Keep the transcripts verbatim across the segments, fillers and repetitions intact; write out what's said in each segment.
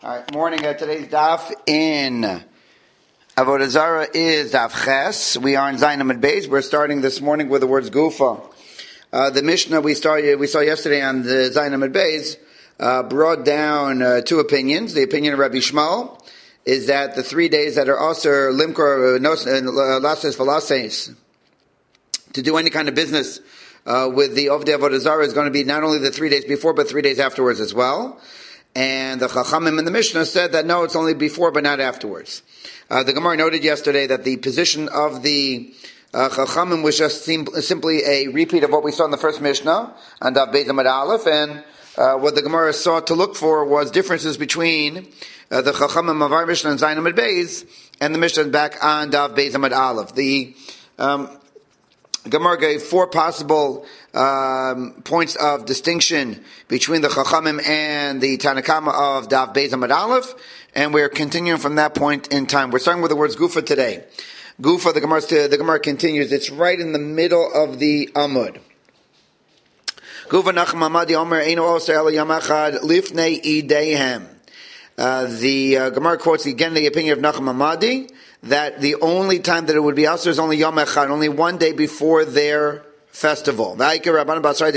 All right, morning. Uh, today's daf in Avodah Zarah is daf Ches. We are in Zayin Amud Beis. We're starting this morning with the words Gufa. Uh, the Mishnah we started, we saw yesterday on the Zayin Amud Beis uh, brought down uh, two opinions. The opinion of Rabbi Shmuel is that the three days that are also limkor lases velases to do any kind of business uh, with the Ovdei Avodah Zarah is going to be not only the three days before, but three days afterwards as well. And the Chachamim in the Mishnah said that no, it's only before but not afterwards. Uh, the Gemara noted yesterday that the position of the uh, Chachamim was just sim- simply a repeat of what we saw in the first Mishnah on Daf Beis Amud Aleph, and uh, what the Gemara sought to look for was differences between uh, the Chachamim of our Mishnah and Zayin Amud Beis and the Mishnah back on Daf Beis Amud Aleph. The um, Gemara gave four possible um, points of distinction between the Chachamim and the Tanakama of Daf Beis Amud Aleph, and we're continuing from that point in time. We're starting with the words Gufa today. Gufa, the Gemara, the Gemara continues. It's right in the middle of the Amud. Gufa Nachman Amadi Omer Eino Oser Ela Yamachad Lifnei Ideihem. Uh, the uh, Gemara quotes again the opinion of Nachman Amadi that the only time that it would be also is only Yom Echad, only one day before their festival. I'm sorry,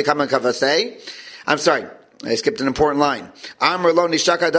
I skipped an important line. So when the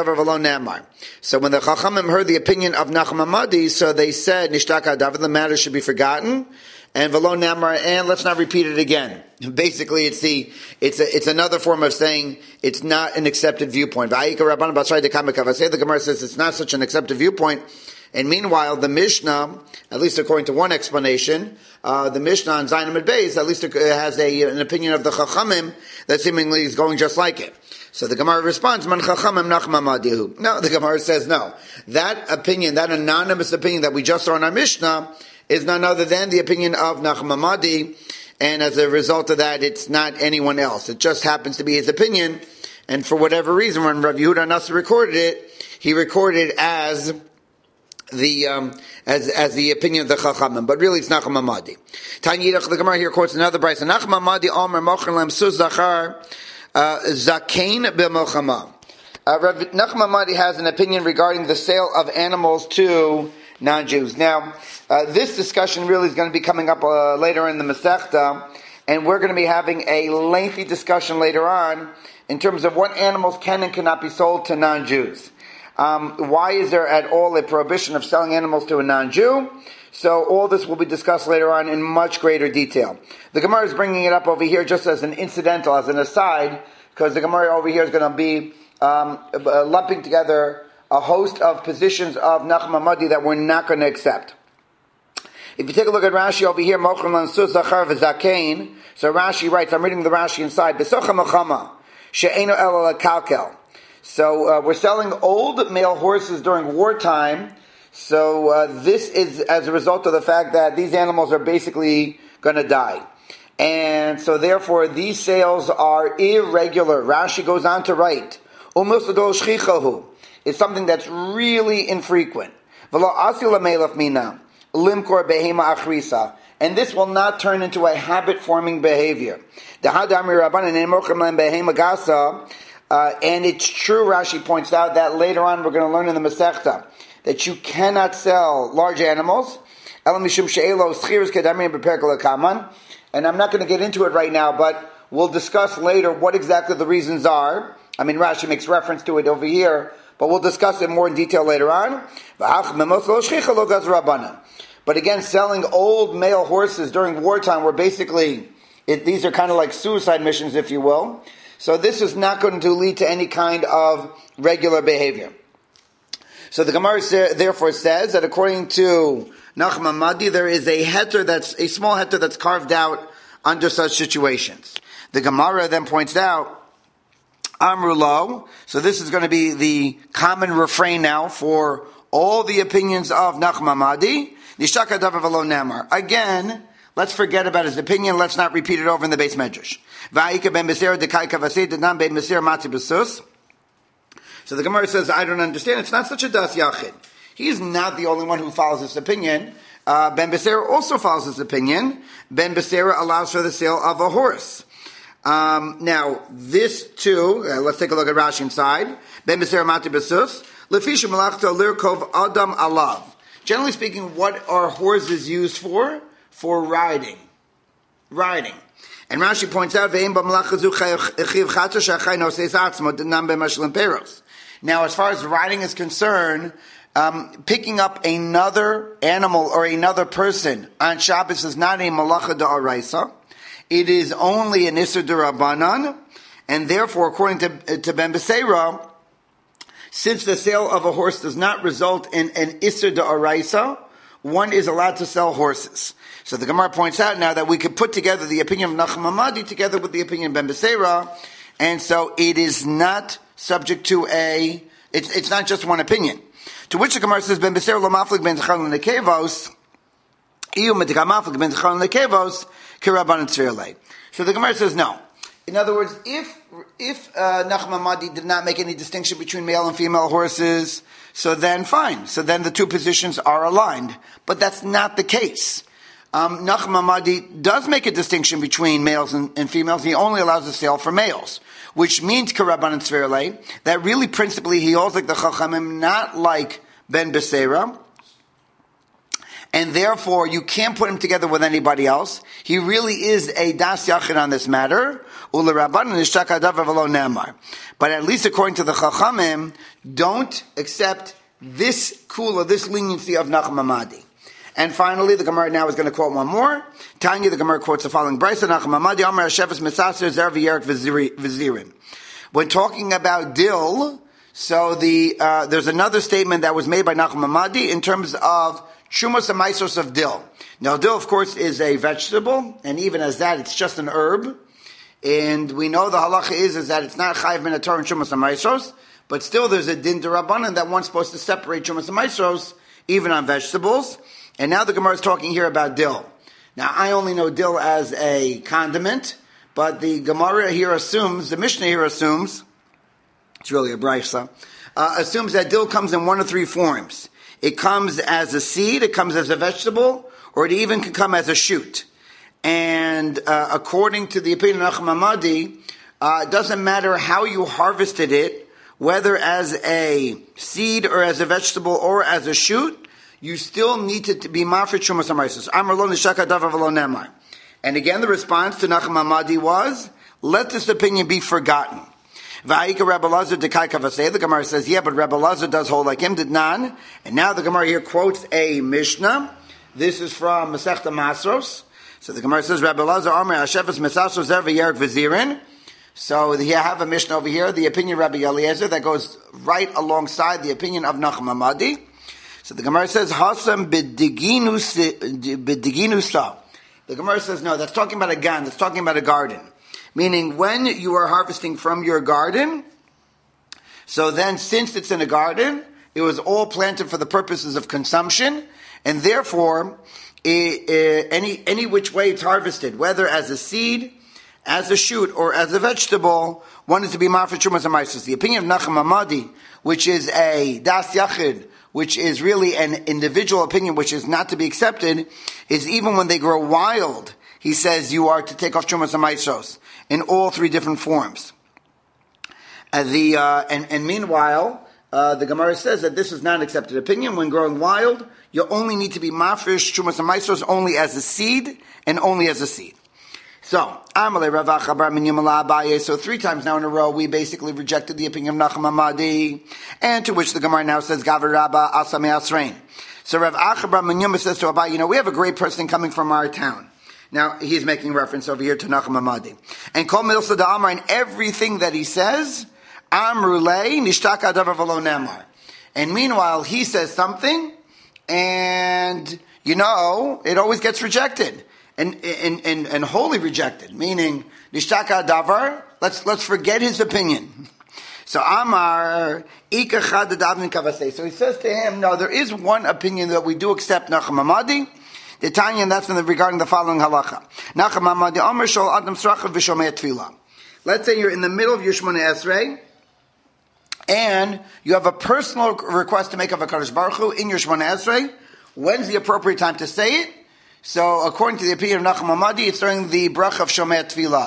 Chachamim heard the opinion of Nachman Amadi, so they said, Nishtaka Davar, the matter should be forgotten, and Velo Namar, and let's not repeat it again. Basically, it's the it's a, it's another form of saying it's not an accepted viewpoint. The Gemara says it's not such an accepted viewpoint. And meanwhile, the Mishnah, at least according to one explanation, uh, the Mishnah on Zayin Amud Beis, at least it has a, an opinion of the Chachamim that seemingly is going just like it. So the Gemara responds, Man Chachamim Nachman Amadihu. No, the Gemara says no. That opinion, that anonymous opinion that we just saw in our Mishnah, is none other than the opinion of Nachman Amadi, and as a result of that, it's not anyone else. It just happens to be his opinion, and for whatever reason, when Rav Yehuda Nasi recorded it, he recorded as the um, as as the opinion of the Chachamim, but really it's Nachman Amadi. Tanya Yidach, the Gemara here quotes another brayso. Nachman Amadi Omer Mocher Lem Sus Zachar Zakein B'Milchama. Nachman Amadi has an opinion regarding the sale of animals to non-Jews. Now, uh, this discussion really is going to be coming up uh, later in the Masechta, and we're going to be having a lengthy discussion later on in terms of what animals can and cannot be sold to non-Jews. Um, why is there at all a prohibition of selling animals to a non-Jew? So all this will be discussed later on in much greater detail. The Gemara is bringing it up over here just as an incidental, as an aside, because the Gemara over here is going to be um, lumping together a host of positions of Nachman Amadi that we're not going to accept. If you take a look at Rashi over here, Mochrim Lansus Zachar v'Zakein, so Rashi writes, I'm reading the Rashi inside, Besocha Machama, She'eno Ela Kalkel. So uh, we're selling old male horses during wartime. So uh, this is as a result of the fact that these animals are basically going to die. And so therefore these sales are irregular. Rashi goes on to write, it's something that's really infrequent. And this will not turn into a habit-forming behavior. Uh, and it's true, Rashi points out, that later on we're going to learn in the Masechta that you cannot sell large animals. And I'm not going to get into it right now, but we'll discuss later what exactly the reasons are. I mean, Rashi makes reference to it over here, but we'll discuss it more in detail later on. But again, selling old male horses during wartime were basically, it, these are kind of like suicide missions, if you will. So this is not going to lead to any kind of regular behavior. So the Gemara therefore says that according to Nachman Amadi, there is a heter that's, a small heter that's carved out under such situations. The Gemara then points out, Amrulo, so this is going to be the common refrain now for all the opinions of Nachman Amadi, Nishtaka Davar V'lo Namar. Again, let's forget about his opinion. Let's not repeat it over in the Beis Medrash. So the Gemara says, I don't understand. It's not such a das yachid. He's not the only one who follows this opinion. Uh, Ben Becerra also follows this opinion. Ben Becerra allows for the sale of a horse. Um, now, this too, uh, let's take a look at Rashi inside. Ben Becerra Mati Besus. Lefisha malachta lirkov adam alav. Generally speaking, what are horses used for? For riding. Riding. And Rashi points out, now, as far as riding is concerned, um, picking up another animal or another person on Shabbos is not a malacha da'araisa. It is only an Isser d'Rabbanan, and therefore, according to, to Ben Beseira, since the sale of a horse does not result in an Isser d'Oraisa, one is allowed to sell horses. So the Gemara points out now that we could put together the opinion of Nachum Hamadi together with the opinion of Ben Beseira, and so it is not subject to a, it's, it's not just one opinion. To which the Gemara says, Ben Beseira lo maflik ben Zechon lekevos, iu metika maflik ben Zechon lekevos, kiraban tzvirle. So the Gemara says no. In other words, if if uh, Nachum Hamadi did not make any distinction between male and female horses, so then fine. So then the two positions are aligned. But that's not the case. Um, Nachum Hamadi does make a distinction between males and, and females. He only allows the sale for males, which means Karaban and Tzvirle, that really principally he holds like the Chachamim, not like Ben Beseira. And therefore, you can't put him together with anybody else. He really is a das yachid on this matter. But at least according to the Chachamim, don't accept this kula, this leniency of Nachum Hamadi. And finally, the Gemara now is going to quote one more. Tanya, the Gemara quotes the following brisa: Nachum Hamadi Amar Hashefes Misaser Zer V'Yerik V'Zirin. When talking about dill, so the uh, there's another statement that was made by Nachum Hamadi in terms of Shumas and Maisos of dill. Now, dill, of course, is a vegetable, and even as that, it's just an herb. And we know the halacha is, is that it's not chayiv min haTorah and Shumas and Maisos, but still there's a din d'Rabbanan that one's supposed to separate Shumas and Maisos, even on vegetables. And now the Gemara is talking here about dill. Now, I only know dill as a condiment, but the Gemara here assumes, the Mishnah here assumes, it's really a braysa, uh, assumes that dill comes in one of three forms. It comes as a seed, it comes as a vegetable, or it even can come as a shoot. And uh, according to the opinion of Nachum Hamadi, uh, it doesn't matter how you harvested it, whether as a seed or as a vegetable or as a shoot, you still need to be mafrit shumas hamaisos. Amar lo nishaka davar v'lo nemar. And again, the response to Nachum Hamadi was, let this opinion be forgotten. V'ayika Rebbe Lazar dekai kavasei. The Gemara says, yeah, but Rebbe Lazar does hold like him, did nan. And now the Gemara here quotes a Mishnah. This is from Masechta Masros. So the Gemara says, Rebbe Lazar Amar Hashefes Misasos Zer V'Yerik V'Zirin. So you have a Mishnah over here, the opinion of Rabbi Eliezer, that goes right alongside the opinion of Nachum Hamadi. So the Gemara says, Hasam b'diginusa. The Gemara says, no, that's talking about a gan, that's talking about a garden. Meaning, when you are harvesting from your garden, so then since it's in a garden, it was all planted for the purposes of consumption, and therefore, it, it, any any which way it's harvested, whether as a seed, as a shoot, or as a vegetable, one is to be ma'afet shumas hamaisos. The opinion of Nachum Hamadi, which is a das yachid, which is really an individual opinion, which is not to be accepted, is even when they grow wild, he says you are to take off shumas hamaisos in all three different forms. Uh, the uh, and, and meanwhile, uh, the Gemara says that this is not an accepted opinion. When growing wild, you only need to be mafresh shumas hamaisos only as a seed and only as a seed. So, Amalei Rav Acha bar min Yimala Abaye. So three times now in a row, we basically rejected the opinion of Nachum Hamadi, and to which the Gemara now says, Gavar Rabba Asa Me'asrein. So Rav Acha bar min Yimala says to Abaye, you know, we have a great person coming from our town. Now, he's making reference over here to Nachum Hamadi. And Kol Milsa da Amar, and everything that he says, Amrulei Nishtaka Davar V'lo Nemar. And meanwhile, he says something, and, you know, it always gets rejected. And, and, and, and wholly rejected, meaning, Nishtaka Davar, let's, let's forget his opinion. So Amar, Ika Chad Davin Kavasei. So he says to him, no, there is one opinion that we do accept Nachum Hamadi, the Tanya, and that's regarding the following halacha. Nachum Hamadi, Amar Shol Adam Srachav V'Shomei Tefillah. Let's say you're in the middle of your Shmoneh Esrei, and you have a personal request to make of a Kadosh Baruch Hu in your Shmoneh Esrei. When's the appropriate time to say it? So, according to the opinion of Nachum Hamadi, it's during the bracha of Shomei Tefillah.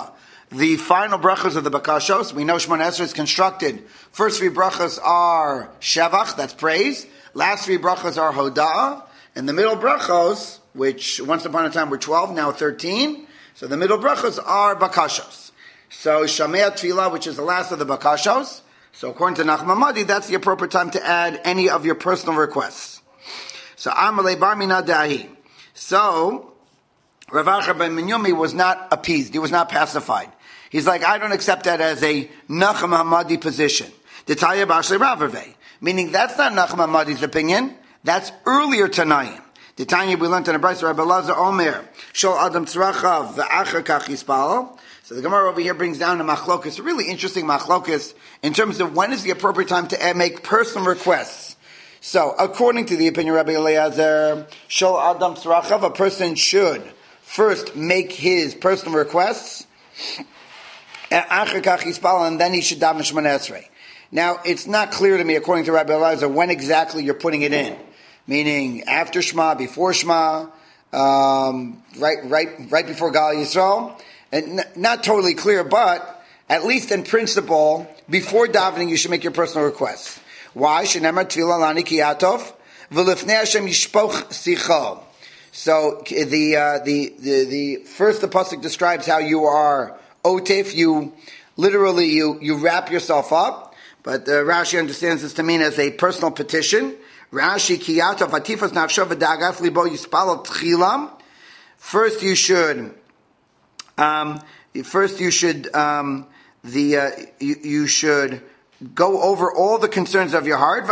the final brachos of the bakashos. We know Shemona Esrei is constructed. First three brachos are shevach, that's praise. Last three brachos are hoda'ah. And the middle brachos, which once upon a time were twelve, now thirteen. So the middle brachos are bakashos. So Shamei Tefillah, which is the last of the bakashos. So according to Nachman Hamadi, that's the appropriate time to add any of your personal requests. So Amalei Bar Mina Dahi. So Rav Acha ben Minyumi was not appeased. He was not pacified. He's like, I don't accept that as a Nachman Hamadi position. Detaya Bashle Ravaveh. Meaning that's not Nachman Hamadi's opinion. That's earlier Tanayim. The Tanya we learned in the Brayso, Rabbi Elazar Omer, Shol Adam Tzrachav V'Acher Kach Yispal. So the Gemara over here brings down a machlokus, a really interesting machlokus, in terms of when is the appropriate time to make personal requests. So, according to the opinion of Rabbi Eliezer, Shol Adam Tzrachav, a person should first make his personal requests, Acher Kach Yispal, and then he should daven Shemona Esrei. Now, it's not clear to me, according to Rabbi Eliezer, when exactly you're putting it in. Meaning after Shema, before Shema, um, right, right, right before Gal Yisrael, and n- not totally clear, but at least in principle, before davening, you should make your personal requests. Why? Shenemar Tefillah Lani Kiyatov v'lifnei Hashem Yishpoch Sicho. So the uh, the the the first the pasuk describes how you are otef. You literally you you wrap yourself up, but uh, Rashi understands this to mean as a personal petition. Rashi Kiyatov Atifas Nafshav V'Dagas Libo Yispal Tchilam. First, you should. Um, first, you should. Um, the uh, you, you should go over all the concerns of your heart.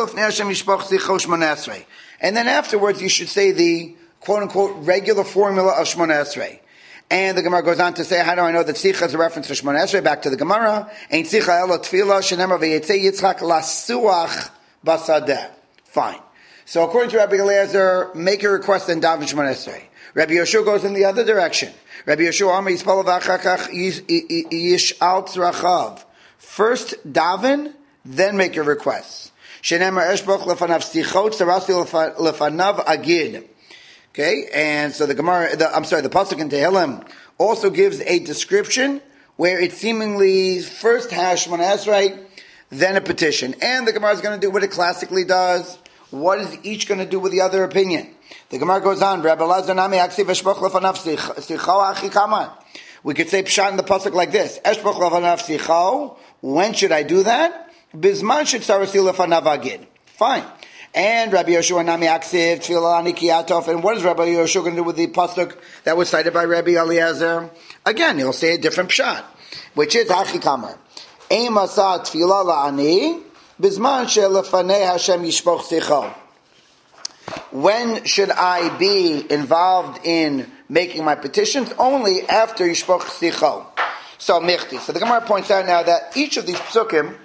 And then afterwards, you should say the quote unquote regular formula of Shemona Esrei. And the Gemara goes on to say, how do I know that Tzicha is a reference to Shemona Esrei? Back to the Gemara. Ein Tzicha elo tefillah shenemar v'yetzei Yitzchak lasuach basadeh. Fine. So according to Rabbi Eliezer, make a request and daven Shemona Esrei. Rabbi Yoshua goes in the other direction. Rabbi Yoshua Amar Yispal v'achakach yish'al tzrachav. First daven, then make your requests. Shenemar eshboch lefanav stichot sarasi lefanav agid. Okay, and so the Gemara, the, I'm sorry, the pasuk in Tehillim also gives a description where it seemingly first has Shemona Esrei, then a petition. And the Gemara is going to do what it classically does. What is each going to do with the other opinion? The Gemara goes on. We could say pshat in the pasuk like this: when should I do that? Fine. And Rabbi Yoshua Nami Aksiv Tefillah Nikiyatov. And what is Rabbi Yoshua going to do with the pasuk that was cited by Rabbi Eliezer? Again, he'll say a different pshat, which is Hachi Kamar. Eim asa tefillah la'ani bizman she'lefanei Hashem yishpoch sicho. When should I be involved in making my petitions? Only after yishpoch sicho. So michti. So the Gemara points out now that each of these psukim,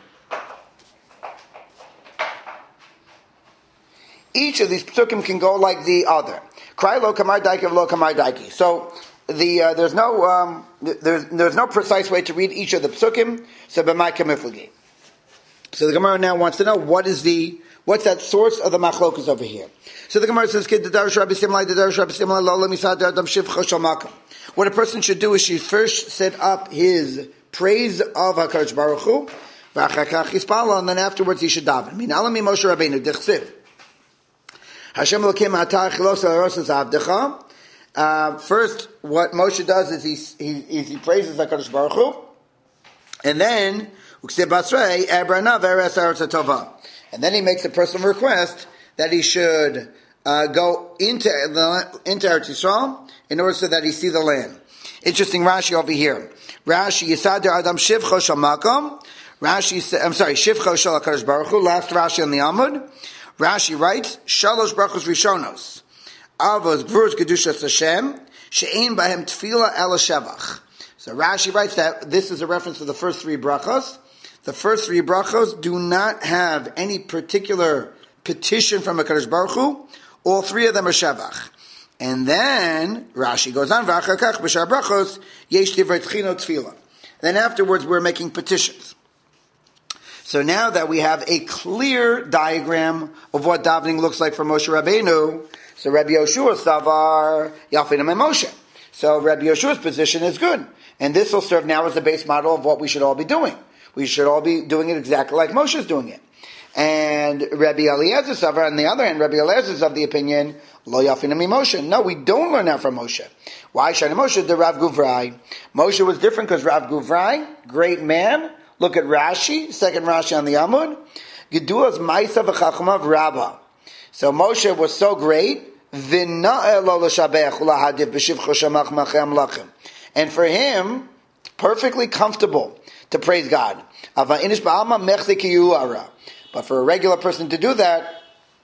each of these psukim can go like the other. Cry lo kamar daiki lo kamar daiki. So the uh, there's no um, there's there's no precise way to read each of the psukim. So b'may kamiflagi. So the Gemara now wants to know what is the what's that source of the machlokas over here. So the Gemara says, what a person should do is she first set up his praise of HaKadosh Baruch Hu, and then afterwards he should daven. Min alami Moshe Rabbeinu dichsiv. Hashem Elokim atah chilos el rosas avdecha. Uh, first, what Moshe does is he he, he praises HaKadosh Baruch Hu, and then and then he makes a personal request that he should uh, go into the into Eretz Yisrael in order so that he see the land. Interesting Rashi over here. Rashi Yisader Adam Shivcho Shal Makom. Rashi, I'm sorry, Shivcho Shal HaKadosh Baruch Hu. Last Rashi on the Amud. Rashi writes Shalosh Brachos Rishonos. Avos Gvurus Kedushas Hashem She'ein Bahem Tefillah El Shevach. So Rashi writes that this is a reference to the first three brachos. The first three brachos do not have any particular petition from HaKadosh Baruch Hu. All three of them are shevach. And then Rashi goes on, V'achakach b'shar brachos yesh divrei tchino tefillah. Then afterwards we're making petitions. So now that we have a clear diagram of what davening looks like for Moshe Rabbeinu, so Rabbi Yoshua Savar Yafin Moshe. So Rabbi Yoshua's position is good. And this will serve now as the base model of what we should all be doing. We should all be doing it exactly like Moshe is doing it. And Rabbi Eliezer Savar, on the other hand, Rabbi Eliezer is of the opinion, Lo Yafina Mi Moshe. No, we don't learn that from Moshe. Why? Shani Moshe, the Rav Guvrai. Moshe was different because Rav Guvrai, great man. Look at Rashi, second Rashi on the Amud. Gedulas Maisa v'Chachamav Rabbah. So Moshe was so great, and for him, perfectly comfortable to praise God. But for a regular person to do that,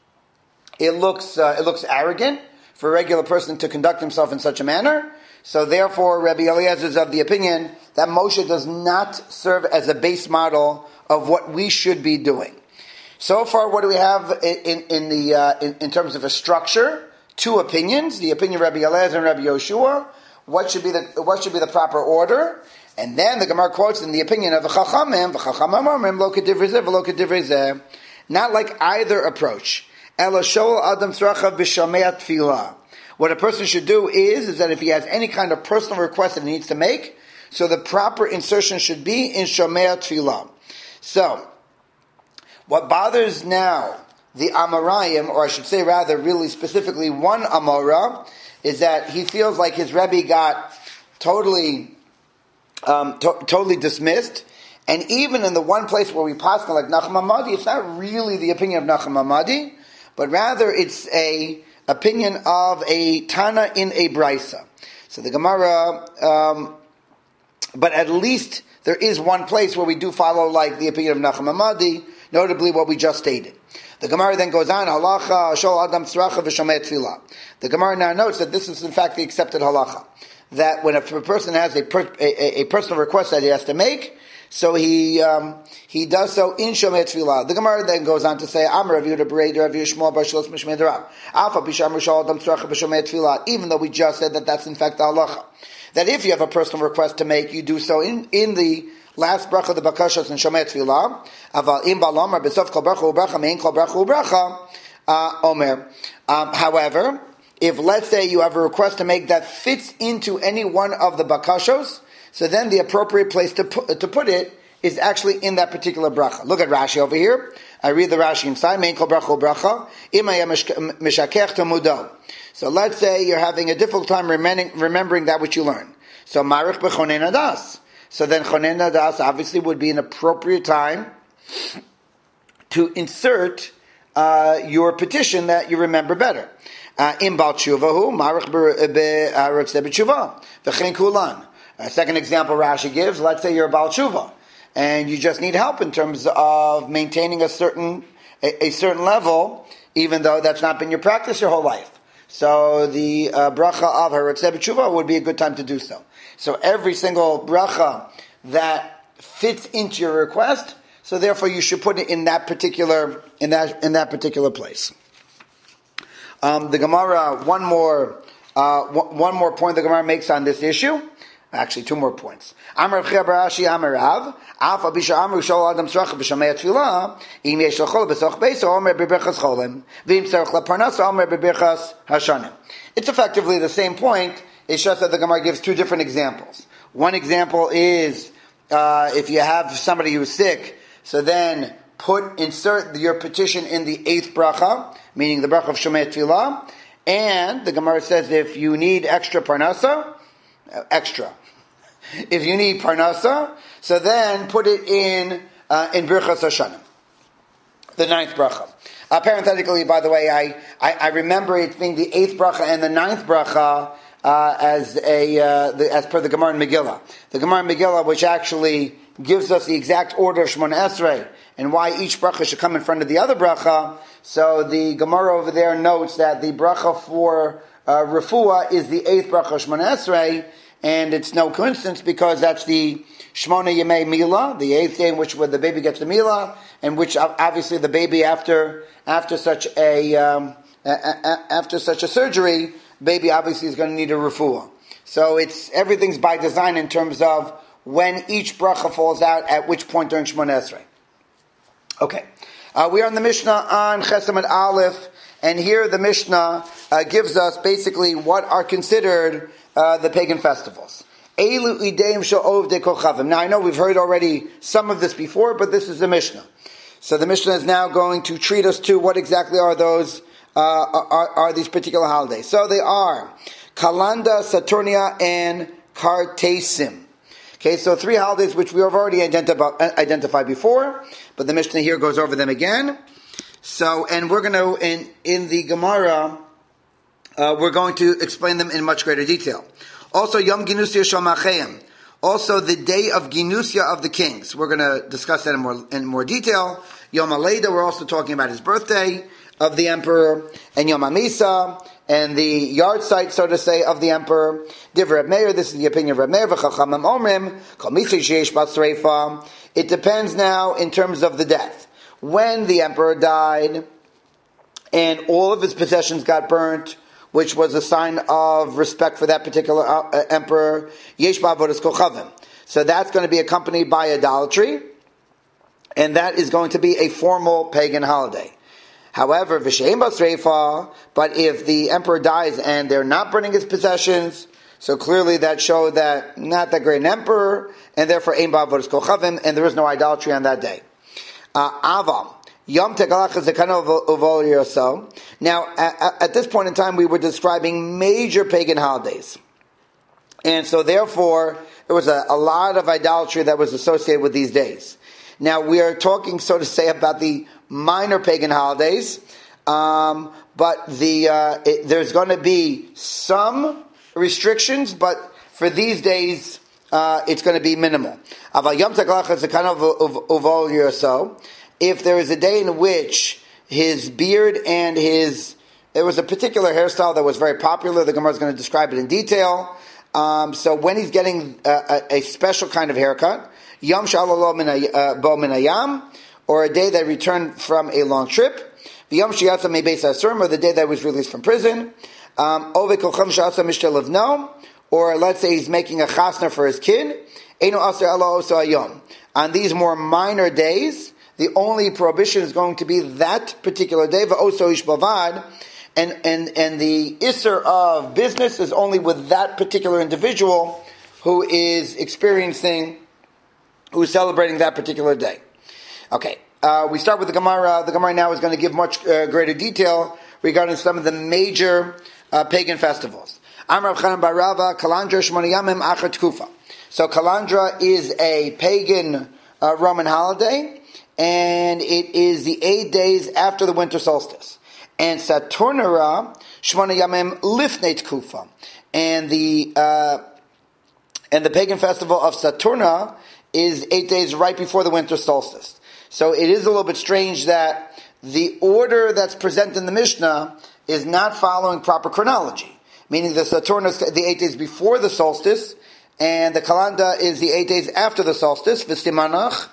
it looks uh, it looks arrogant for a regular person to conduct himself in such a manner. So therefore, Rabbi Eliezer is of the opinion that Moshe does not serve as a base model of what we should be doing. So far, what do we have in, in, in the uh, in, in terms of a structure? Two opinions: the opinion of Rabbi Eliezer and Rabbi Yoshua. What should be the what should be the proper order? And then the Gemara quotes in the opinion of the Chachamim, v'Chachamim lo k'divrei zeh v'lo k'divrei zeh. Not like either approach. Ela shol adam tzrachav b'shamei tefillah. What a person should do is is that if he has any kind of personal request that he needs to make, so the proper insertion should be in shamei tefillah. So, what bothers now the Amoraim, or I should say rather really specifically one Amora, is that he feels like his Rebbe got totally um, to- totally dismissed. And even in the one place where we pass like Nachum Hamadi, it's not really the opinion of Nachum Hamadi, but rather it's a opinion of a Tana in a Brisa. So the Gemara, um, but at least there is one place where we do follow like the opinion of Nachum Hamadi, notably what we just stated. The Gemara then goes on, halacha shol adam tzracha v'shomei tefillah. The Gemara now notes that this is in fact the accepted halacha. That when a person has a, per, a, a personal request that he has to make, so he um, he does so in shomei tefillah. The Gemara then goes on to say, Amar Rav Yehuda Berei Rav Yishmael Bar Shlos Mishmei Derav. Alpha Bisham Shol Adam Tzracha V'Shomei Tefillah. Even though we just said that that's in fact the halacha, that if you have a personal request to make, you do so in in the last bracha of the bakashos and shomei tefillah. Aval im balomar besof kol bracha ubracha mein kol bracha ubracha omer. However, if let's say you have a request to make that fits into any one of the bakashos, so then the appropriate place to put, to put it is actually in that particular bracha. Look at Rashi over here. I read the Rashi inside. Mein kol bracha ubracha im hayam mishakech tamudo. So let's say you're having a difficult time remembering, remembering that which you learned. So marich b'chonen adas. So then chonen adas obviously would be an appropriate time to insert uh, your petition that you remember better. In Baal Tshuvahu, marich b'rotzeh b'tshuva v'chein kulan. A second example Rashi gives, let's say you're a Baal Tshuva, and you just need help in terms of maintaining a certain a, a certain level, even though that's not been your practice your whole life. So the uh, bracha of Haratzeh B'tshuva would be a good time to do so. So every single bracha that fits into your request, so therefore you should put it in that particular in that in that particular place. Um, the Gemara, one more uh, one more point the Gemara makes on this issue. Actually, two more points. Amar Barashi Amar Rav Alpha Bisha Amru Shol Adam Tzracha B'Shamei Tefillah Im Yesh L'Chol B'Soch Beis Omer B'Birchas Cholim V'Im Tzarech LaParnas Omer B'Birchas Hashanim. It's effectively the same point. It's just that the Gemara gives two different examples. One example is uh, if you have somebody who's sick, so then put insert your petition in the eighth bracha, meaning the bracha of Shomei Tefillah, and the Gemara says if you need extra parnasa, uh, extra. If you need parnasa, so then put it in uh, in Birchas Hashanim, the ninth bracha. Uh, parenthetically, by the way, I, I, I remember it being the eighth bracha and the ninth bracha uh, as a uh, the, as per the Gemara in Megillah. The Gemara in Megillah, which actually gives us the exact order of Shemona Esrei and why each bracha should come in front of the other bracha. So the Gemara over there notes that the bracha for uh, refuah is the eighth bracha of Shemona Esrei. And it's no coincidence because that's the Shmona Yemei Mila, the eighth day in which where the baby gets the Mila, and which obviously the baby after after such a um, a, a, after such a surgery, baby obviously is going to need a refuah. So it's everything's by design in terms of when each bracha falls out at which point during Shmona Esrei. Okay, uh, we are in the Mishnah on Chesed Amud Aleph, and here the Mishnah uh, gives us basically what are considered Uh, the pagan festivals. Elu ideim she'ov de kochavim. Now I know we've heard already some of this before, but this is the Mishnah. So the Mishnah is now going to treat us to what exactly are those, uh, are, are these particular holidays. So they are Kalanda, Saturnia, and Kartesim. Okay, so three holidays which we have already identified, identified before, but the Mishnah here goes over them again. So, and we're going to, in, in the Gemara, uh, we're going to explain them in much greater detail. Also, Yom Ginusia Shomachayim. Also, the day of Ginusia of the kings. We're going to discuss that in more, in more detail. Yom HaLeida, we're also talking about his birthday of the emperor. And Yom HaMisa, and the yard site, so to say, of the emperor. Div Reb Meir, this is the opinion of Reb Meir. V'chachamim omrim, kol mitzvah sheish bat sreifa. It depends now in terms of the death. When the emperor died, and all of his possessions got burnt, which was a sign of respect for that particular uh, emperor, yesh ba'avodas kochavim. So that's going to be accompanied by idolatry, and that is going to be a formal pagan holiday. However, v'sheim basreifa, but if the emperor dies and they're not burning his possessions, so clearly that showed that not that great an emperor, and therefore ein ba'avodas kochavim, and there is no idolatry on that day. Uh, Aval. Yom Tegalach is the kind of Uvol so. Now, at, at this point in time, we were describing major pagan holidays. And so therefore, there was a, a lot of idolatry that was associated with these days. Now, we are talking, so to say, about the minor pagan holidays, um, but the uh, it, there's going to be some restrictions, but for these days, uh, it's going to be minimal. Aval Yom Tegalach is the kind of Uvol so. If there is a day in which his beard and his, there was a particular hairstyle that was very popular, the Gemara is going to describe it in detail. Um, so when he's getting a, a, a special kind of haircut, Yom Shalalo Bo Minayam, or a day that returned from a long trip, Yom Shiyatza Mebeis Asurim, or the day that was released from prison, um, Ove Kolcham Shasa Mishtel of No, or let's say he's making a chasna for his kid, Eino Aser Elo Oso Ayom. On these more minor days, the only prohibition is going to be that particular day, v'oso ish bavad, and, and, and the isser of business is only with that particular individual who is experiencing, who is celebrating that particular day. Okay, uh, we start with the Gemara. The Gemara now is going to give much uh, greater detail regarding some of the major uh, pagan festivals. Amar Rav Chanan bar Rava, Kalandra Shmona Yamim Achat Kufa. So Kalandra is a pagan uh, Roman holiday, and it is the eight days after the winter solstice. And Saturnara, Shmona Yamim Lifnei Kufa. And the, uh, and the pagan festival of Saturna is eight days right before the winter solstice. So it is a little bit strange that the order that's present in the Mishnah is not following proper chronology. Meaning the Saturna is the eight days before the solstice, and the Kalanda is the eight days after the solstice, V'stimanach.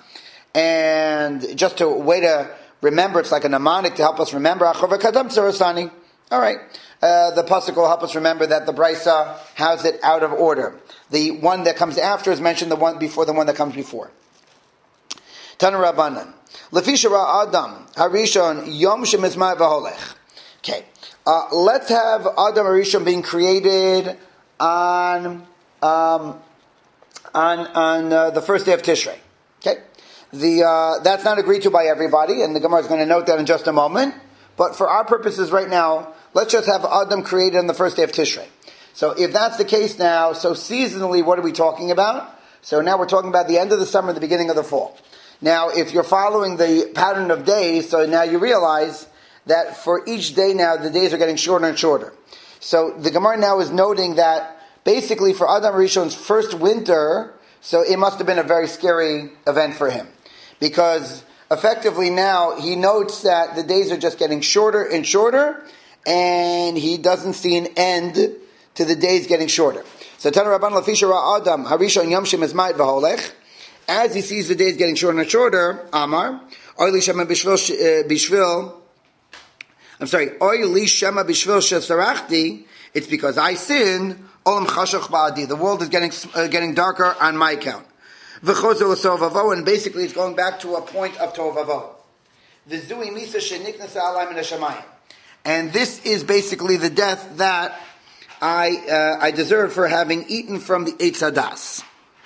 And just a way to remember, it's like a mnemonic to help us remember. All right, uh, the pasuk will help us remember that the brisa has it out of order. The one that comes after is mentioned the one before the one that comes before. Tana Rabbanan, Lefi shara Adam Harishon Yom Shemizmai V'Holech. Okay, uh, let's have Adam Harishon being created on um, on on uh, the first day of Tishrei. Okay. The uh, that's not agreed to by everybody, and the Gemara is going to note that in just a moment. But for our purposes right now, let's just have Adam created on the first day of Tishrei. So if that's the case now, so seasonally, what are we talking about? So now we're talking about the end of the summer, the beginning of the fall. Now, if you're following the pattern of days, so now you realize that for each day now, the days are getting shorter and shorter. So the Gemara now is noting that basically for Adam Rishon's first winter, so it must have been a very scary event for him. Because effectively now he notes that the days are just getting shorter and shorter, and he doesn't see an end to the days getting shorter. So Tana Rabban Lefi shara Adam Harishon Yom Shemizmai V'Holech. As he sees the days getting shorter and shorter, Amar Oili Shema Bishvil Bishvil. I'm sorry, Oili Shema Bishvil Shesarachti. It's because I sinned. Olam Chashach Ba'adi. The world is getting uh, getting darker on my account. And basically it's going back to a point of Tovavo. And this is basically the death that I uh, I deserve for having eaten from the Eitz Hadas.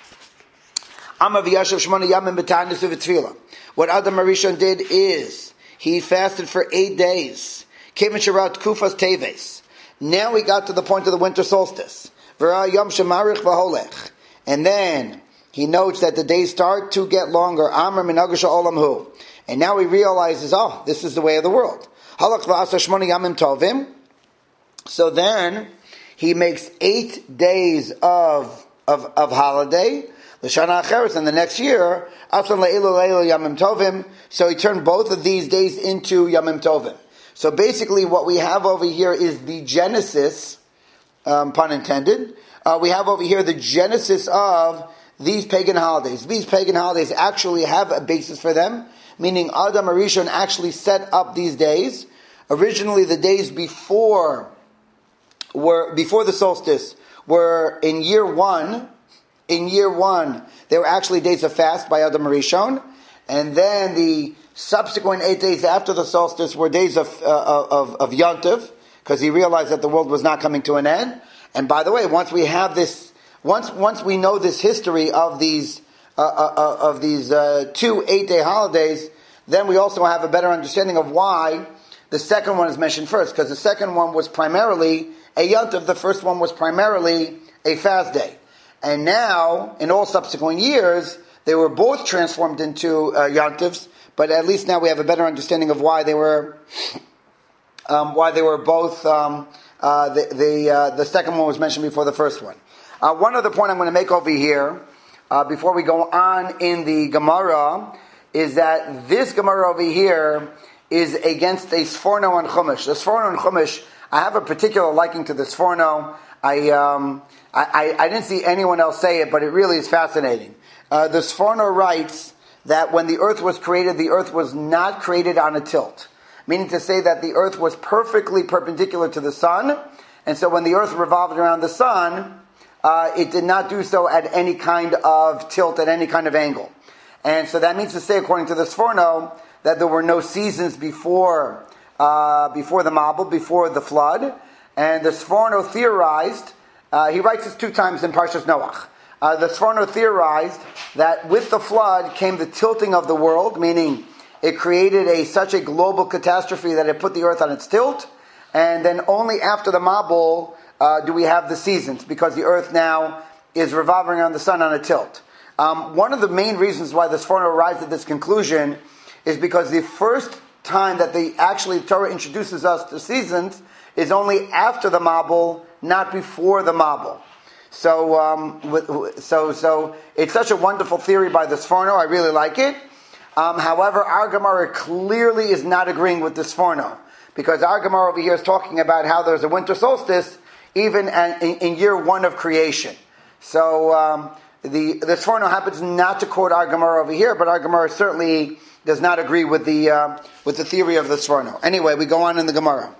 Amar v'yashav shmona yamim b'ta'anus u'v'tefillah. What Adam Arishon did is he fasted for eight days. Kevin Sharat Kufas Teves. Now we got to the point of the winter solstice. V'ra yom shemarich v'holech. And then he notes that the days start to get longer. Amar minagasha olam hu. And now he realizes, oh, this is the way of the world. Halach v'asa shmona yamim tovim. So then he makes eight days of of, of holiday. L'shana acheres, and the next year, Asan le'ilu le'ilu yamim tovim. So he turned both of these days into yamim tovim. So basically, what we have over here is the genesis, um, pun intended. Uh, we have over here the genesis of these pagan holidays. These pagan holidays actually have a basis for them, meaning Adam Arishon actually set up these days. Originally, the days before were before the solstice were in year one. In year one, they were actually days of fast by Adam Arishon, and then the subsequent eight days after the solstice were days of uh, of, of Yontiv, because he realized that the world was not coming to an end. And by the way, once we have this, once once we know this history of these uh, uh, of these uh, two eight-day holidays, then we also have a better understanding of why the second one is mentioned first, because the second one was primarily a Yontiv, the first one was primarily a fast day. And now, in all subsequent years, they were both transformed into uh, Yontivs, but at least now we have a better understanding of why they were, um, why they were both. Um, uh, the the, uh, the second one was mentioned before the first one. Uh, one other point I'm going to make over here uh, before we go on in the Gemara is that this Gemara over here is against a Sforno and Chumash. The Sforno and Chumash, I have a particular liking to the Sforno. I, um, I, I, I didn't see anyone else say it, but it really is fascinating. Uh, the Sforno writes that when the earth was created, the earth was not created on a tilt. Meaning to say that the earth was perfectly perpendicular to the sun, and so when the earth revolved around the sun, uh, it did not do so at any kind of tilt, at any kind of angle. And so that means to say, according to the Sforno, that there were no seasons before, uh, before the Mabul, before the flood. And the Sforno theorized, uh, he writes this two times in Parshas Noach. Uh, the Sforno theorized that with the flood came the tilting of the world, meaning it created a such a global catastrophe that it put the earth on its tilt. And then only after the Mabul uh, do we have the seasons, because the earth now is revolving around the sun on a tilt. Um, one of the main reasons why the Sforno arrives at this conclusion is because the first time that the actually the Torah introduces us to seasons is only after the Mabul, not before the Mabul. So, um, so, so it's such a wonderful theory by the Sforno. I really like it. Um, however, our Gemara clearly is not agreeing with the Sforno, because our Gemara over here is talking about how there's a winter solstice even in, in year one of creation. So um, the the Sforno happens not to quote our Gemara over here, but our Gemara certainly does not agree with the uh, with the theory of the Sforno. Anyway, we go on in the Gemara.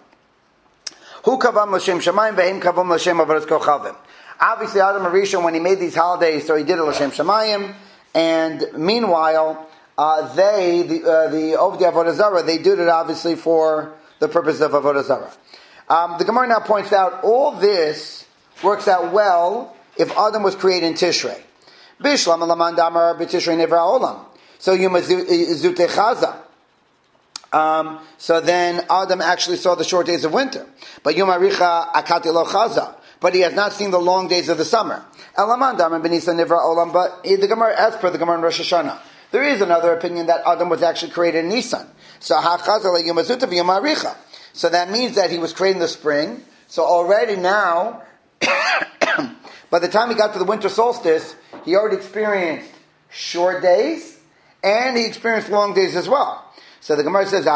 Hu kavam l'shem shamayim ve'im kavam l'shem avodas kochavim. Obviously, Adam Arishon, when he made these holidays, so he did it l'shem shamayim, and meanwhile, uh, they the uh, the Ovdi Avodah Zarah, they did it obviously for the purpose of Avodah Zarah. Um, the Gemara now points out all this works out well if Adam was created in Tishrei. Bishlam alaman damar b'Tishrei nevra olam. So you zutechaza. Um, so then Adam actually saw the short days of winter. But Yumaricha akati lo chaza. But he has not seen the long days of the summer. Elaman damar b'Nisan nevra olam. But the Gemara, as per the Gemara in Rosh Hashanah, there is another opinion that Adam was actually created in Nisan. So hachaza le yumazuta v'Yumaricha. So that means that he was created in the spring. So already now, by the time he got to the winter solstice, he already experienced short days, and he experienced long days as well. So the Gemara says,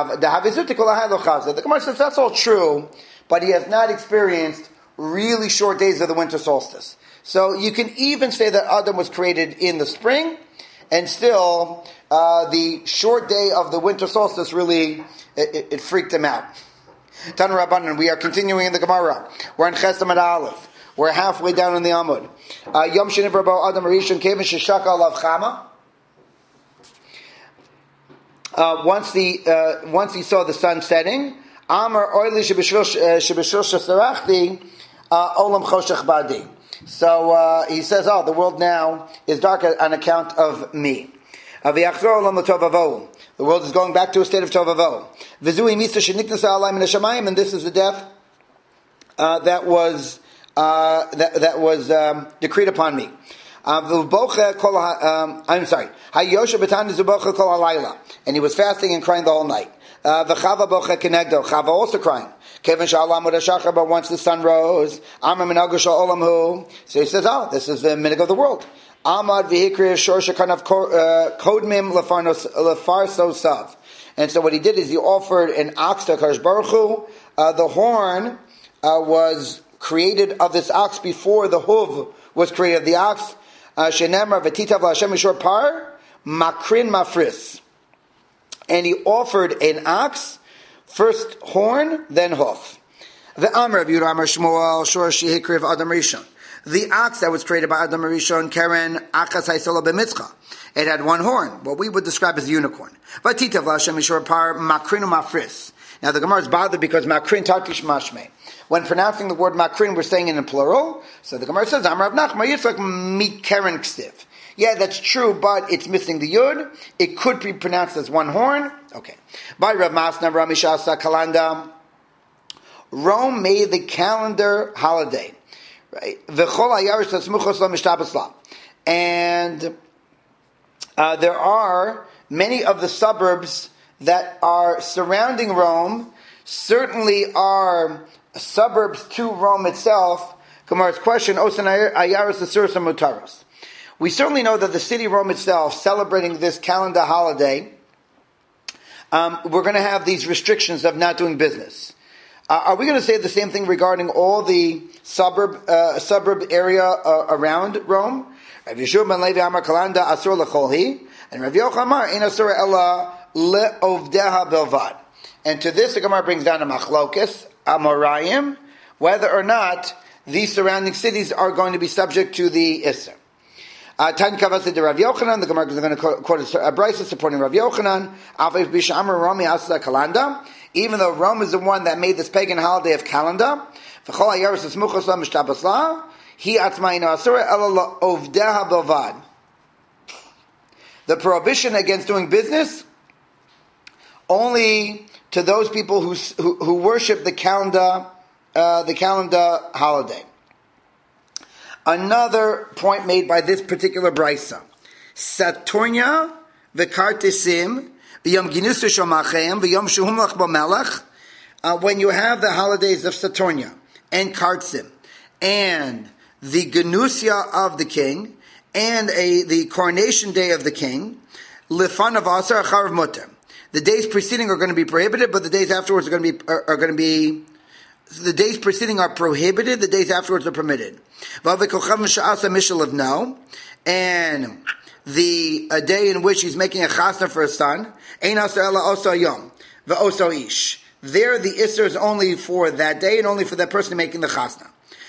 the Gemara says that's all true, but he has not experienced really short days of the winter solstice. So you can even say that Adam was created in the spring, and still uh, the short day of the winter solstice really, it, it, it freaked him out. Tan Rabbanan, we are continuing in the Gemara. We're in Chesed Amud Aleph. We're halfway down in the Amud. Yom Shenivar Bo Adam Rishon Kevin Sheshaka Alav Chama. Uh, once the uh, once he saw the sun setting, Amar Oili Shebeshul Shesarachti uh, Olam Choshech Badi. So uh, he says, oh, the world now is dark on account of me. The world is going back to a state of tovavo. And this is the death uh, that was uh, that, that was um, decreed upon me. Uh, um, I'm sorry. And he was fasting and crying the whole night. Uh, Chava also crying. But once the sun rose, so he says, oh, this is the minig of the world. Amad v'hikri shorsha kanav kodmim lefar sosav. And so what he did is he offered an ox to Kadosh Baruch Hu. Uh, the horn uh, was created of this ox before the huv was created of the ox. Shenemar v'titav l'Hashem mishor par makrin mafris. And he offered an ox, first horn, then hoof. The Amr of Yud Amar Shmuel Shorshi Hikriv Adam Rishon. The ox that was created by Adam Rishon, Karen Achas Haisola B'Mitzcha. It had one horn, what we would describe as a unicorn. Vatitav L'Hashem Mishor Par Makrinu Mafris. Now the Gemara is bothered because Makrin Tarkish Mashmei. When pronouncing the word Makrin, we're saying it in plural. So the Gemara says, Amr of Nachma Yitzchak Mi Karen Ksiv. Yeah, that's true, but it's missing the yud. It could be pronounced as one horn. Okay. By Rav Masna Ramishasa Kalanda, Rome made the calendar holiday. Right? And uh, there are many of the suburbs that are surrounding Rome, certainly are suburbs to Rome itself. Gemara's question, Osan Ayaris Asuras Mutaros. We certainly know that the city Rome itself, celebrating this calendar holiday, um, we're going to have these restrictions of not doing business. Uh, are we going to say the same thing regarding all the suburb uh, suburb area uh, around Rome? Rav Yeshua ben Levi Amar Kalanda Asur L'Cholhi, and Rav Yochanan Amar Ein Asur Ela Le'Ovdeha Belvad. And to this, the Gemara brings down a machlokes Amorayim, whether or not these surrounding cities are going to be subject to the Isser. Tan Kavas to Rav Yochanan. The Gemara is going to quote a brisa supporting Rav Yochanan. Avei b'shamar Romi Asa Kalanda. Even though Rome is the one that made this pagan holiday of Kalanda, v'chol hayaros esmuchos la mishtabas la, he atzmainu asura ela ovdeha belvad. The prohibition against doing business only to those people who who, who worship the calendar, uh, the calendar holiday. Another point made by this particular brisa: Saturnia v'kartisim v'yom ginusu shomachem v'yom shuhum lach b'melech. When you have the holidays of Saturnia and Kartsim and the genusia of the king and a the coronation day of the king, lifan of asar acharav muter. The days preceding are going to be prohibited, but the days afterwards are going to be are, are going to be. The days preceding are prohibited, the days afterwards are permitted. And the a day in which he's making a chasna for his son, there the isser is only for that day and only for that person making the chasna.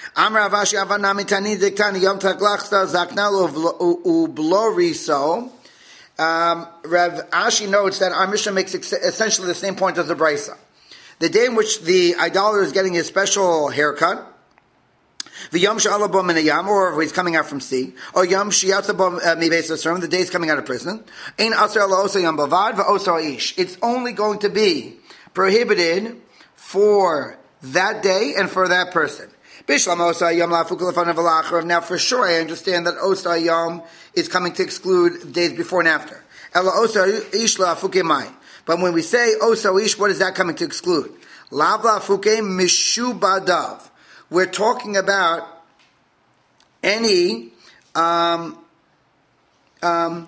Um, Rav Ashi notes that our Mishnah makes essentially the same point as the Brisa. The day in which the idolater is getting his special haircut, the Yom Sha'alabo Minayam, or he's coming out from sea, or Yom Shiyatzabo Mibesasarim, the day he's coming out of prison, Ein Asr Ela Osa Yom Bavad V'Osa Ish. It's only going to be prohibited for that day and for that person. Bishlam Osa Yom Lafuk Lefanav V'Lacharav. Now, for sure, I understand that Osa Yom is coming to exclude days before and after. Ela Osa Ish Lafuk Mai. But when we say Osa Ish, what is that coming to exclude? Lav Lafuke Mishubadav. We're talking about any um, um,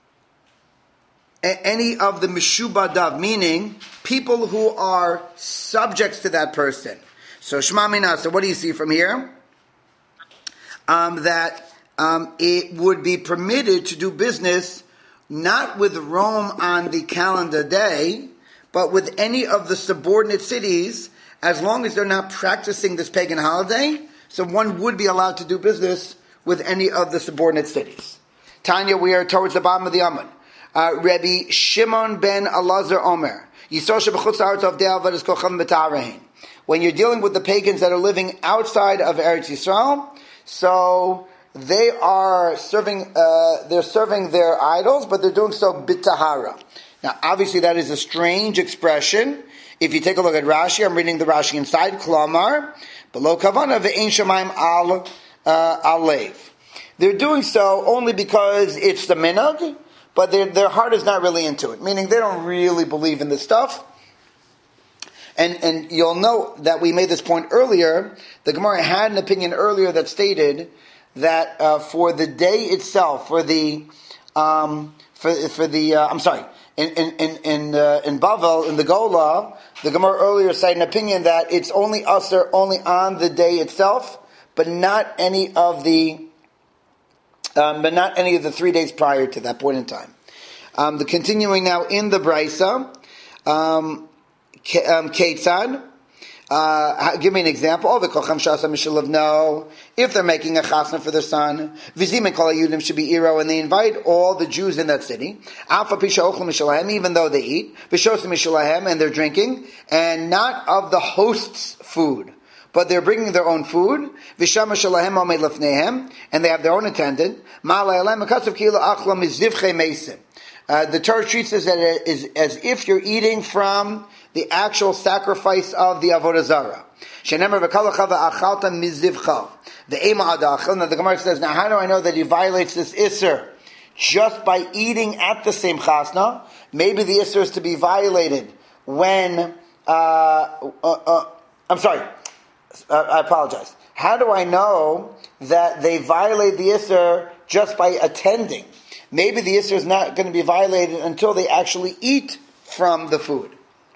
a- any of the Mishubadav, meaning people who are subjects to that person. So Shema Minasa, what do you see from here? Um, that um, it would be permitted to do business not with Rome on the calendar day, but with any of the subordinate cities, as long as they're not practicing this pagan holiday. So one would be allowed to do business with any of the subordinate cities. Tanya, we are towards the bottom of the Amud. Uh, Rabbi Shimon ben Elazar Omer. when you're dealing with the pagans that are living outside of Eretz Yisrael, so they are serving, uh, they're serving their idols, but they're doing so bitahara. Now, obviously that is a strange expression. If you take a look at Rashi, I'm reading the Rashi inside, Klamar, below Kavana, ve'ein shamayim al, uh, alev. They're doing so only because it's the minhag, but their, their heart is not really into it, meaning they don't really believe in this stuff. And, and you'll note that we made this point earlier. The Gemara had an opinion earlier that stated that uh, for the day itself, for the, um, for, for the, uh, I'm sorry, in, in, in, in, uh, in Bavel, in the Gola, the Gemara earlier cited an opinion that it's only usher only on the day itself, but not any of the, um, but not any of the three days prior to that point in time. Um, the continuing now in the Brisa, um, Um, Ketzad, uh, give me an example. No, if they're making a chasna for their son, Vizim and Kol Yudim should be iro, and they invite all the Jews in that city, even though they eat, and they're drinking, and not of the host's food, but they're bringing their own food, and they have their own attendant. Uh, the Torah treats us as, as if you're eating from the actual sacrifice of the Avodah Zarah. Now the Gemara says, now how do I know that he violates this Isser? Just by eating at the same chasna. Maybe the Isser is to be violated when, uh, uh, uh, I'm sorry, uh, I apologize. How do I know that they violate the Isser just by attending? Maybe the Isser is not going to be violated until they actually eat from the food.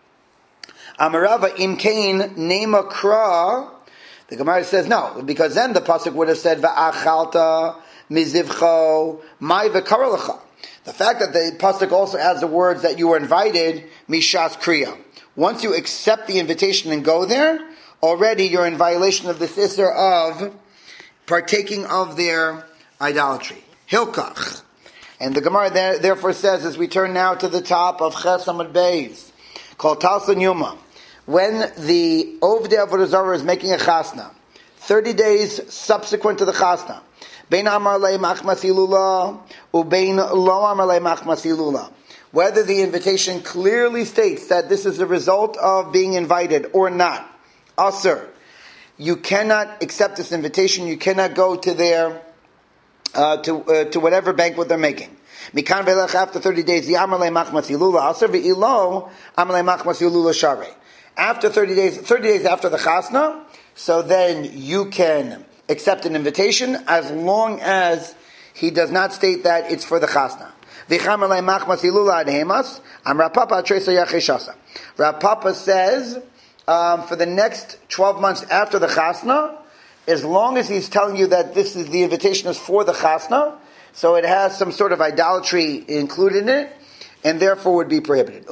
Amarava imkain nema kra. The Gemara says no, because then the pasuk would have said va'achalta mizivcho mai v'karalacha. The fact that the pasuk also adds the words that you were invited mishas kriya. Once you accept the invitation and go there, already you're in violation of this Isser of partaking of their idolatry. Hilkach. And the Gemara there, therefore says, as we turn now to the top of Ches Amud Beis, called Talsan Yuma, when the Ovdei Avodah Zarah is making a chasna, thirty days subsequent to the chasna, Bein Amar Le Machmas Ilula, Ubein Lo Amar Le Machmas Ilula, whether the invitation clearly states that this is a result of being invited or not, Asr, you cannot accept this invitation, you cannot go to their Uh, to uh, to whatever banquet they're making. Mikan velech after thirty days, the amalei machmas ilula aser ve'ilo amalei machmas ilula share. After thirty days, thirty days after the chasna, so then you can accept an invitation as long as he does not state that it's for the chasna. V'chamalei machmas ilula adhemas am Rapapa tresa yacheshasa. Rapapa says um, for the next twelve months after the chasna, as long as he's telling you that this is the invitation is for the chasna, so it has some sort of idolatry included in it, and therefore would be prohibited.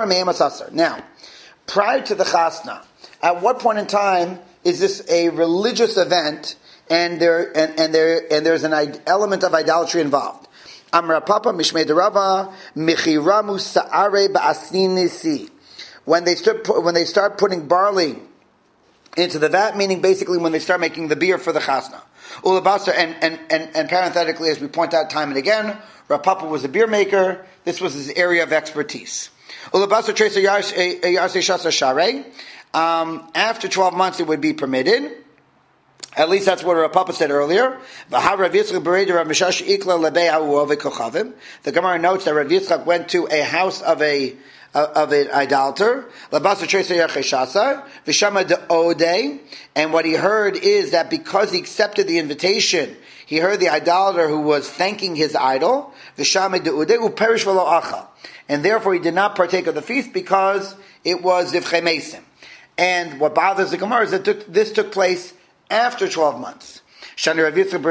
Now, prior to the chasna, at what point in time is this a religious event, and there and, and there and there's an element of idolatry involved? Amra Papa Mishmei Derava Michiramu Sa'are Ba'asinisi. When they start when they start putting barley into the vat, meaning basically when they start making the beer for the chasna. Ulabasa, and, and, and, and parenthetically, as we point out time and again, Rav Papa was a beer maker. This was his area of expertise. Ulabasa tresa yarse shasa share. After twelve months, it would be permitted. At least that's what Rav Papa said earlier. The Gemara notes that Rav Yitzchak went to a house of a of an idolater, and what he heard is that because he accepted the invitation, he heard the idolater who was thanking his idol, and therefore he did not partake of the feast because it was Zivchei Mesim. And what bothers the Gemara is that took, this took place after twelve months. So the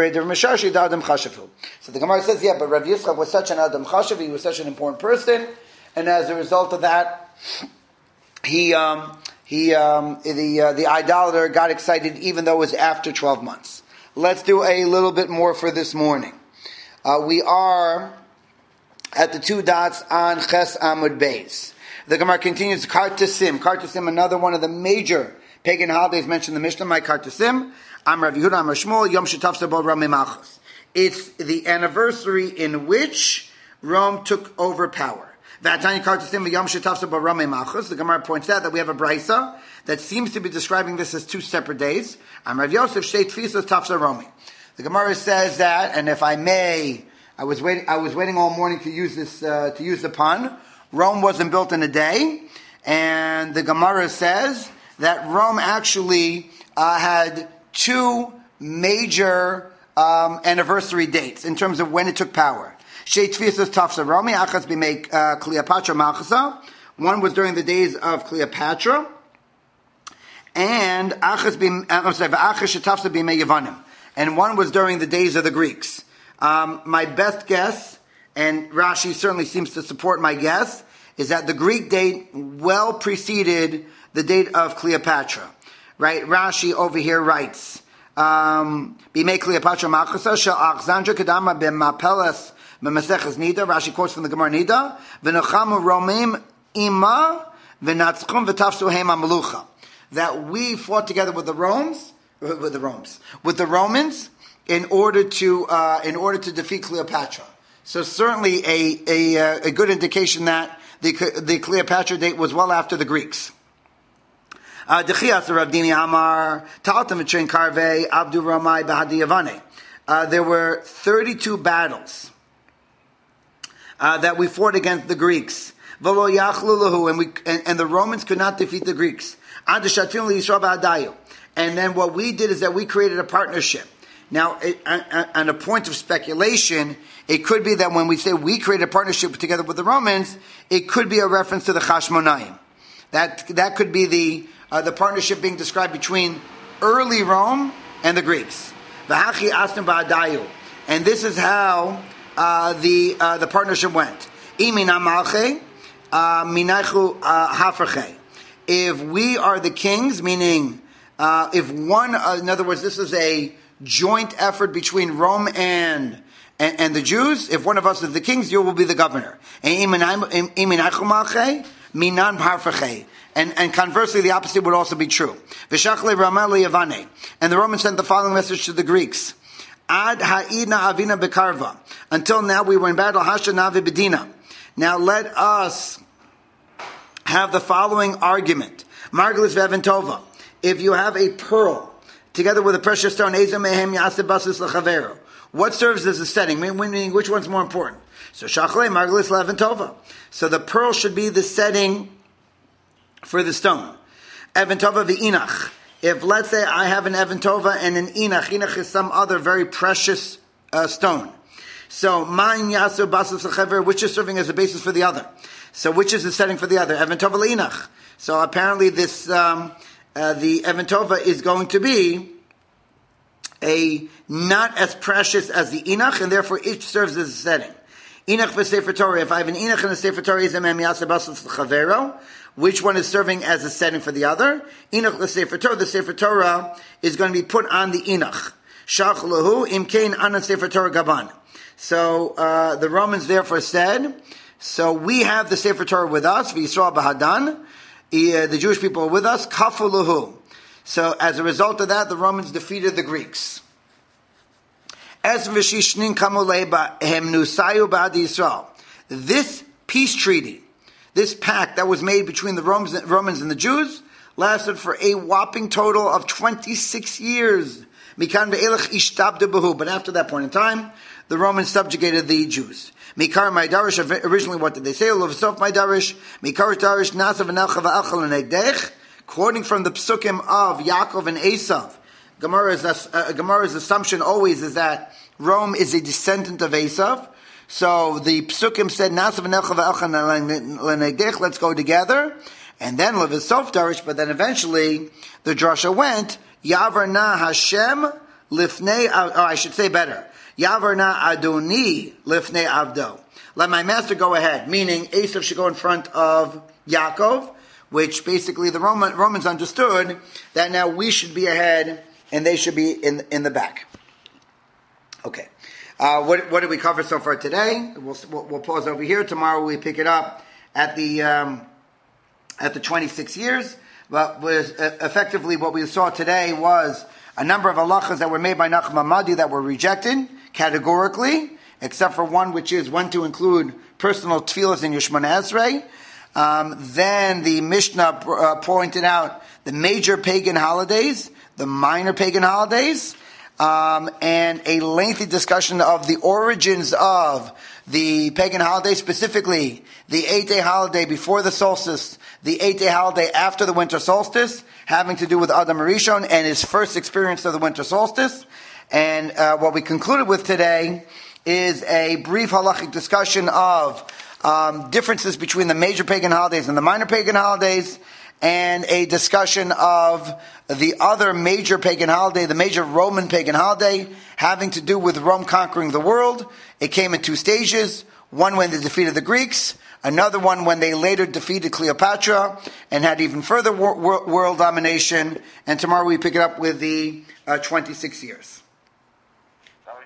Gemara says, yeah, but Rav Yitzchak was such an Adam Chashav, he was such an important person, and as a result of that, he um, he um, the uh, the idolater got excited, even though it was after twelve months. Let's do a little bit more for this morning. Uh, we are at the two dots on Ches Amud Beis. The Gemara continues. Kartasim, Kartasim, another one of the major Pagan holidays mentioned in the Mishnah, my Kartasim, I'm Rav Yehuda, I'm Rav Shmuel, Yom Shetafsa Bo Rami Malchus. It's the anniversary in which Rome took over power. V'atani Kartasim Yom Shetafsa Bo Rami Malchus. The Gemara points out that we have a brisa that seems to be describing this as two separate days. I'm Rav Yosef Shtei Tfisas Tafsa Romi. The Gemara says that, and if I may, I was waiting. I was waiting all morning to use this uh, to use the pun. Rome wasn't built in a day, and the Gemara says that Rome actually uh, had two major um, anniversary dates in terms of when it took power. Shtei Tfisas Tafsa Romi Achas b'mei uh, Cleopatra Malchasa. One was during the days of Cleopatra, and Achas b'mei Achas Shetafsa b'mei Yevanim. And one was during the days of the Greeks. Um, my best guess, and Rashi certainly seems to support my guess, is that the Greek date well preceded the date of Cleopatra. Right? Rashi over here writes, um, Bimei Cleopatra Malchasa shel Alexandra Kedama b'mapelas b'maseches Nida. Rashi quotes from the Gemara Nida. V'nechamu Romim ima v'natzchum v'tafsu heim ha'melucha. That we fought together with the Romans, with the Romans, with the Romans, in order to uh, in order to defeat Cleopatra. So certainly a a, a good indication that the the Cleopatra date was well after the Greeks. Dechiyas Rav Dini Amar Taltam v'Trein Karvei Abdu Ramai Bahadi Yavane. There were thirty-two battles uh, that we fought against the Greeks. V'lo yachlu lahu, and we and, and the Romans could not defeat the Greeks. Ad Shatfin liYisrael ba'adayu. And then what we did is that we created a partnership. Now, it, on a point of speculation, it could be that when we say we created a partnership together with the Romans, it could be a reference to the Chashmonaim. That that could be the uh, the partnership being described between early Rome and the Greeks. V'hachi asnu ba'adayu. And this is how uh, the uh, the partnership went. Imina malche, minachu hafarche. If we are the kings, meaning Uh, if one, uh, in other words, this is a joint effort between Rome and, and and the Jews. If one of us is the kings, you will be the governor. And and conversely, the opposite would also be true. And the Romans sent the following message to the Greeks: Ad ha'idna avina bekarva. Until now, we were in battle. Hashana v'bedina. Now let us have the following argument: Margalis v'eventova. If you have a pearl together with a precious stone, what serves as a setting? Meaning, which one's more important? So, Shachle, Margalis, Leventova. So the pearl should be the setting for the stone. Eventova v'inach. If, let's say, I have an Eventova and an inach. Inach is some other very precious uh, stone. So, ma'in yasu basus l'chaver, which is serving as a basis for the other. So, which is the setting for the other? Eventova l'inach. So, apparently this... Um, Uh, the Eventova is going to be a not as precious as the Inach, and therefore each serves as a setting. Inach for Sefer Torah. If I have an Inach and a Sefer Torah, is a Mem Yaseh Basel Chavero. Which one is serving as a setting for the other? Inach the Sefer Torah. The Sefer Torah is going to be put on the Inach. Shach lahu imkein ana Sefer Torah gaban. So uh, the Romans therefore said, so we have the Sefer Torah with us, v'Yisrael b'hadan. Uh, the Jewish people are with us, kafulahu. So as a result of that, the Romans defeated the Greeks. This peace treaty, this pact that was made between the Romans, Romans and the Jews, lasted for a whopping total of twenty-six years. But after that point in time, the Romans subjugated the Jews. Mikar Maidarish, originally what did they say? Lovsof Maidarish, Mikar Darish, Nasav and Elcha v'Achal Negdech, quoting from the psukim of Yaakov and Esav. Gemara's, uh, Gemara's assumption always is that Rome is a descendant of Esav. So the psukim said, Nasav and Elcha v'Achal Negdech, let's go together. And then Lovsof Darish, but then eventually the drasha went, Yavar na Hashem lifnei, or I should say better, Yavarna Adoni Lifnei Avdo. Let my master go ahead. Meaning, Esav should go in front of Yaakov, which basically the Roman, Romans understood that now we should be ahead and they should be in in the back. Okay. Uh, what what did we cover so far today? We'll we'll, we'll pause over here. Tomorrow we pick it up at the um, at the twenty-six years. but was uh, effectively what we saw today was a number of halachas that were made by Nachum Hamadi that were rejected categorically, except for one, which is when to include personal tefillas in your Shemona Esrei. Um, then the Mishnah uh, pointed out the major pagan holidays, the minor pagan holidays, um, and a lengthy discussion of the origins of the pagan holidays, specifically the eight-day holiday before the solstice, the eight-day holiday after the winter solstice, having to do with Adam Rishon and his first experience of the winter solstice. And uh, what we concluded with today is a brief halachic discussion of um, differences between the major pagan holidays and the minor pagan holidays, and a discussion of the other major pagan holiday, the major Roman pagan holiday, having to do with Rome conquering the world. It came in two stages. One when they defeated the Greeks, another one when they later defeated Cleopatra and had even further wor- world domination. And tomorrow we pick it up with the uh, twenty-six years.